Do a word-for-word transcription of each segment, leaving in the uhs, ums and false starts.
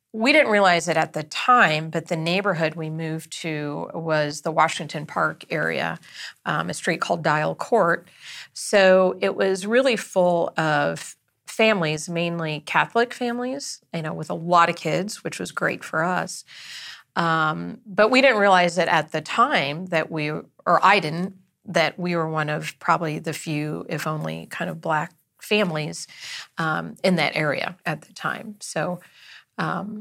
We didn't realize it at the time, but the neighborhood we moved to was the Washington Park area, um, a street called Dial Court. So it was really full of families, mainly Catholic families, you know, with a lot of kids, which was great for us. Um, but we didn't realize it at the time that we, or I didn't, that we were one of probably the few, if only, kind of Black families um, in that area at the time. So, um,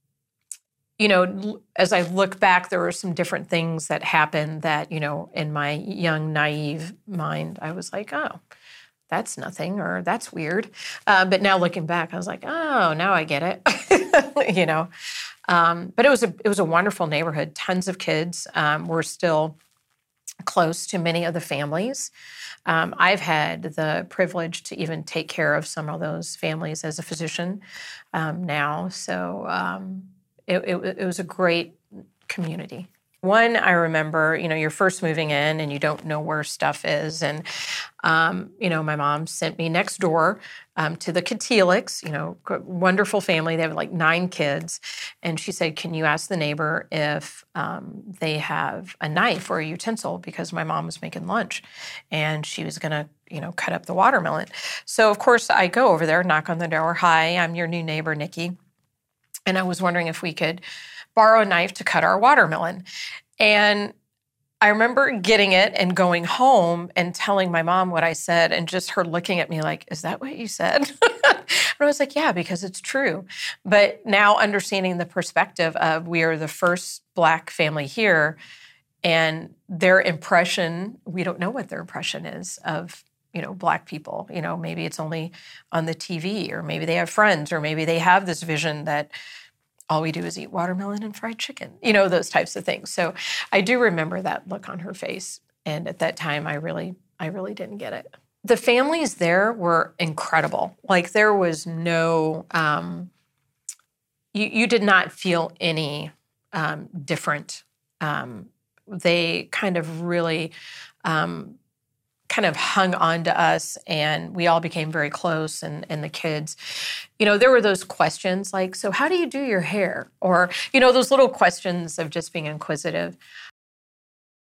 you know, as I look back, there were some different things that happened that, you know, in my young, naive mind, I was like, oh, that's nothing, or that's weird. Uh, but now looking back, I was like, oh, now I get it, you know. Um, but it was a it was a wonderful neighborhood, tons of kids. Um, we're still close to many of the families. Um, I've had the privilege to even take care of some of those families as a physician um, now. So um, it, it, it was a great community. One, I remember, you know, you're first moving in and you don't know where stuff is. And, um, you know, my mom sent me next door um, to the Katiliks, you know, wonderful family. They have like nine kids. And she said, can you ask the neighbor if um, they have a knife or a utensil? Because my mom was making lunch and she was going to, you know, cut up the watermelon. So, of course, I go over there, knock on the door. Hi, I'm your new neighbor, Nikki. And I was wondering if we could borrow a knife to cut our watermelon. And I remember getting it and going home and telling my mom what I said, and just her looking at me like, is that what you said? And I was like, yeah, because it's true. But now understanding the perspective of we are the first Black family here, and their impression, we don't know what their impression is of, you know, Black people. You know, maybe it's only on the T V, or maybe they have friends, or maybe they have this vision that all we do is eat watermelon and fried chicken, you know, those types of things. So I do remember that look on her face. And at that time, I really, I really didn't get it. The families there were incredible. Like there was no, um, you, you did not feel any um, different. Um, they kind of really um, kind of hung on to us, and we all became very close, and, and the kids, you know, there were those questions like, so how do you do your hair? Or, you know, those little questions of just being inquisitive.